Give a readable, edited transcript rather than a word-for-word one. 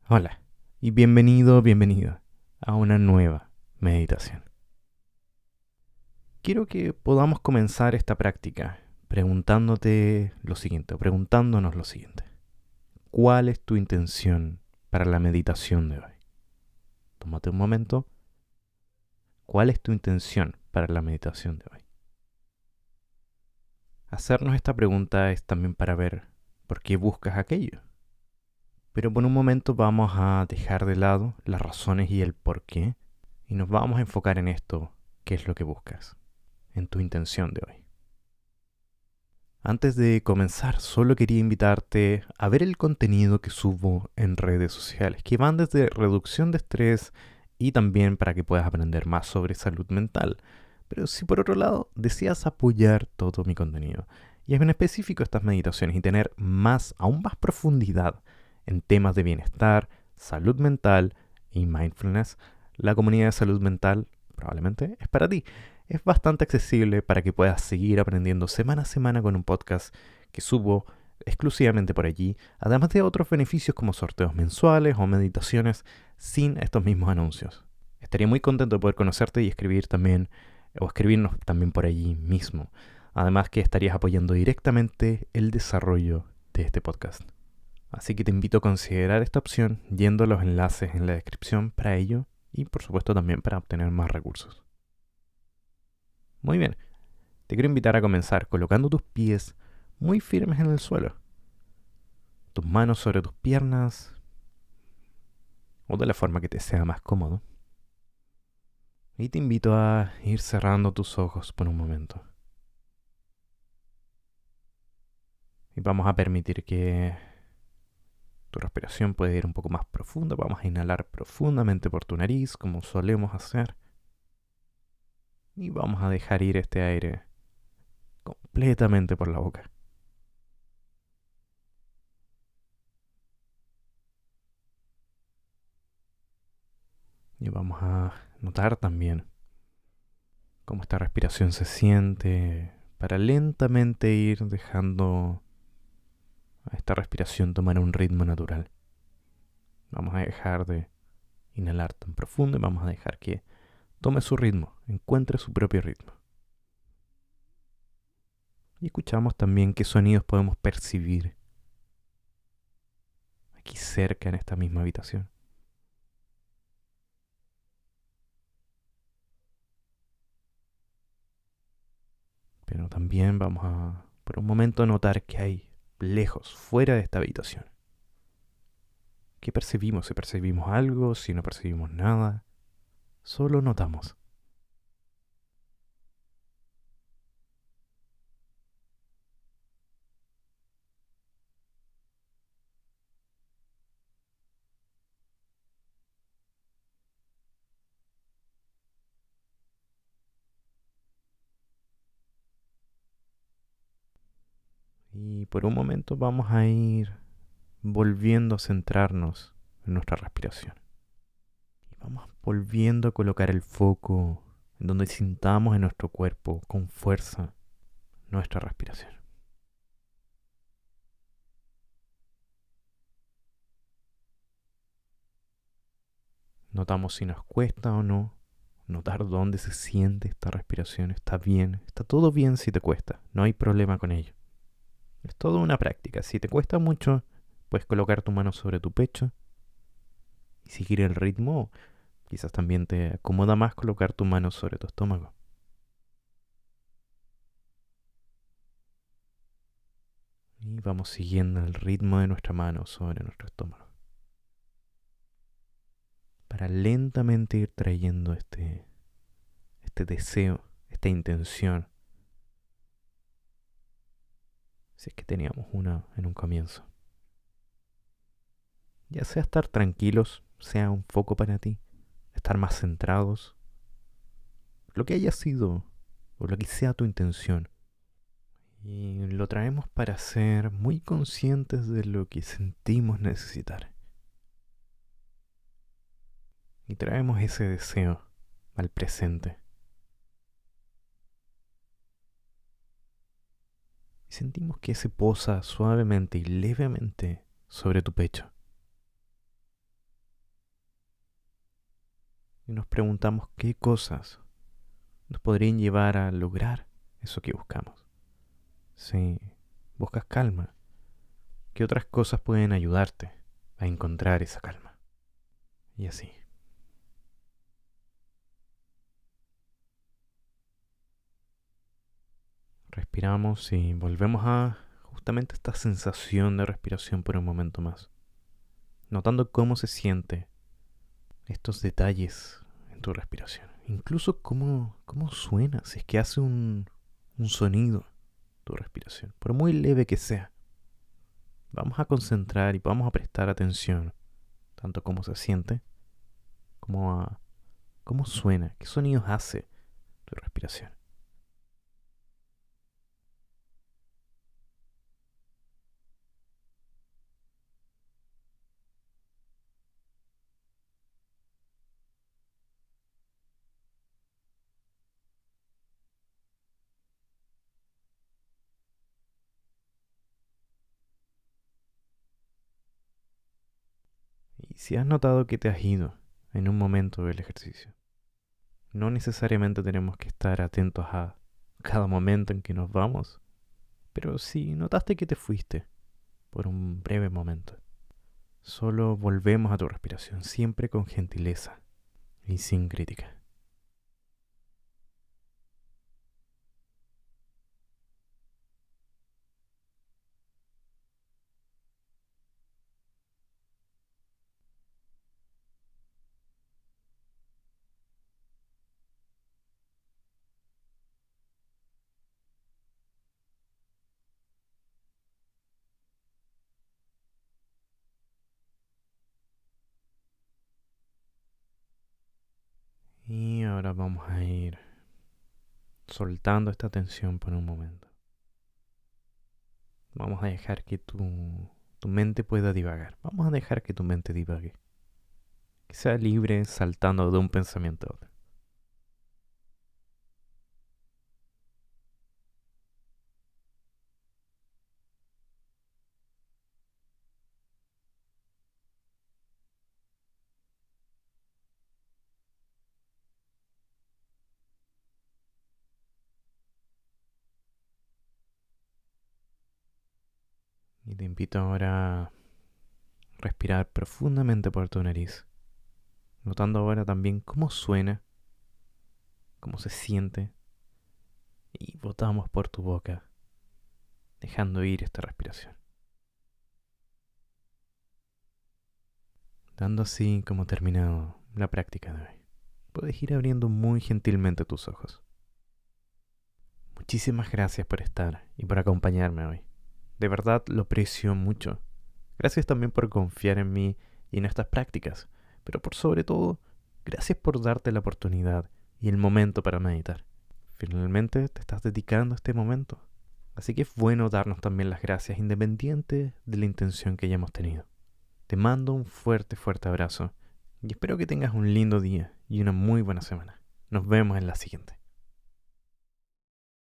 Hola y bienvenido a una nueva meditación. Quiero que podamos comenzar esta práctica preguntándote lo siguiente, o preguntándonos lo siguiente. ¿Cuál es tu intención para la meditación de hoy? Tómate un momento. ¿Cuál es tu intención para la meditación de hoy? Hacernos esta pregunta es también para ver por qué buscas aquello. Pero por un momento vamos a dejar de lado las razones y el por qué y nos vamos a enfocar en esto, qué es lo que buscas, en tu intención de hoy. Antes de comenzar, solo quería invitarte a ver el contenido que subo en redes sociales, que van desde reducción de estrés y también para que puedas aprender más sobre salud mental. Pero si por otro lado deseas apoyar todo mi contenido, y en específico estas meditaciones, y tener aún más profundidad en temas de bienestar, salud mental y mindfulness, la comunidad de salud mental probablemente es para ti. Es bastante accesible para que puedas seguir aprendiendo semana a semana con un podcast que subo exclusivamente por allí, además de otros beneficios como sorteos mensuales o meditaciones sin estos mismos anuncios. Estaría muy contento de poder conocerte y escribir también, o escribirnos también por allí mismo. Además que estarías apoyando directamente el desarrollo de este podcast. Así que te invito a considerar esta opción yendo a los enlaces en la descripción para ello y por supuesto también para obtener más recursos. Muy bien, te quiero invitar a comenzar colocando tus pies muy firmes en el suelo, tus manos sobre tus piernas o de la forma que te sea más cómodo. Y te invito a ir cerrando tus ojos por un momento. Y vamos a permitir que tu respiración pueda ir un poco más profunda. Vamos a inhalar profundamente por tu nariz, como solemos hacer. Y vamos a dejar ir este aire completamente por la boca. Y vamos a notar también cómo esta respiración se siente para lentamente ir dejando a esta respiración tomar un ritmo natural. Vamos a dejar de inhalar tan profundo y vamos a dejar que tome su ritmo, encuentre su propio ritmo. Y escuchamos también qué sonidos podemos percibir aquí cerca en esta misma habitación. Pero también vamos a, por un momento, notar que hay lejos, fuera de esta habitación. ¿Qué percibimos? Si percibimos algo, si no percibimos nada, solo notamos. Y por un momento vamos a ir volviendo a centrarnos en nuestra respiración. Y vamos volviendo a colocar el foco en donde sintamos en nuestro cuerpo con fuerza nuestra respiración. Notamos si nos cuesta o no, notar dónde se siente esta respiración. Está bien, está todo bien si te cuesta, no hay problema con ello. Es todo una práctica. Si te cuesta mucho, puedes colocar tu mano sobre tu pecho y seguir el ritmo. Quizás también te acomoda más colocar tu mano sobre tu estómago. Y vamos siguiendo el ritmo de nuestra mano sobre nuestro estómago. Para lentamente ir trayendo este deseo, esta intención. Si es que teníamos una en un comienzo. Ya sea estar tranquilos, sea un foco para ti, estar más centrados, lo que haya sido o lo que sea tu intención. Y lo traemos para ser muy conscientes de lo que sentimos necesitar. Y traemos ese deseo al presente. Y sentimos que se posa suavemente y levemente sobre tu pecho. y nos preguntamos qué cosas nos podrían llevar a lograr eso que buscamos. Si buscas calma, ¿qué otras cosas pueden ayudarte a encontrar esa calma? Y así. Respiramos y volvemos a justamente esta sensación de respiración por un momento más, notando cómo se siente estos detalles en tu respiración. Incluso cómo suena, si es que hace un sonido tu respiración, por muy leve que sea. Vamos a concentrar y vamos a prestar atención tanto cómo se siente como a cómo suena, qué sonidos hace tu respiración. Y si has notado que te has ido en un momento del ejercicio, no necesariamente tenemos que estar atentos a cada momento en que nos vamos, pero si notaste que te fuiste por un breve momento, solo volvemos a tu respiración, siempre con gentileza y sin crítica. Y ahora vamos a ir soltando esta tensión por un momento. Vamos a dejar que tu mente pueda divagar. Vamos a dejar que tu mente divague. Que sea libre saltando de un pensamiento a otro. Y te invito ahora a respirar profundamente por tu nariz. Notando ahora también cómo suena, cómo se siente. Y botamos por tu boca, dejando ir esta respiración. Dando así como terminado la práctica de hoy. Puedes ir abriendo muy gentilmente tus ojos. Muchísimas gracias por estar y por acompañarme hoy. De verdad lo aprecio mucho. Gracias también por confiar en mí y en estas prácticas, pero por sobre todo, gracias por darte la oportunidad y el momento para meditar. Finalmente te estás dedicando a este momento, así que es bueno darnos también las gracias independiente de la intención que hayamos tenido. Te mando un fuerte, fuerte abrazo y espero que tengas un lindo día y una muy buena semana. Nos vemos en la siguiente.